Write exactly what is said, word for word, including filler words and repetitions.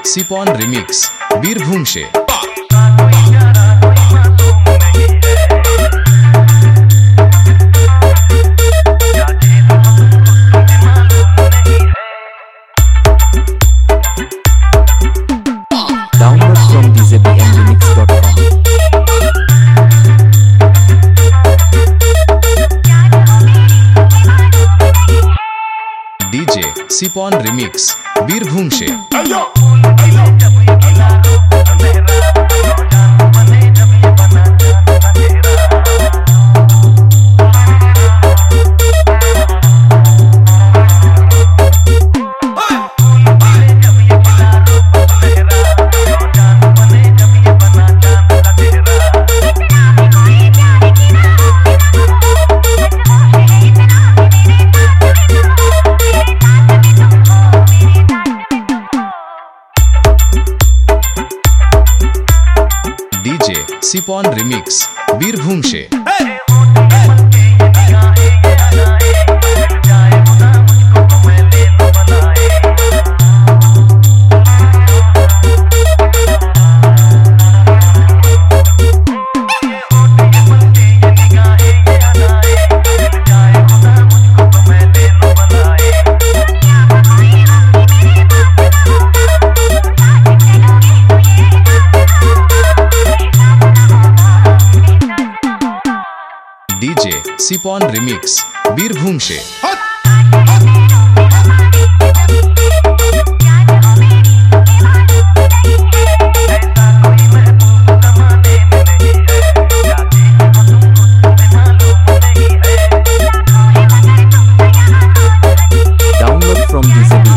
सिपॉन remix Birbhum से। Download from d j b m remix dot com. DJ Sipon remix Birbhum से। DJ Sipon remix Birbhum से। DJ Sipon remix Birbhum से। Download from d j b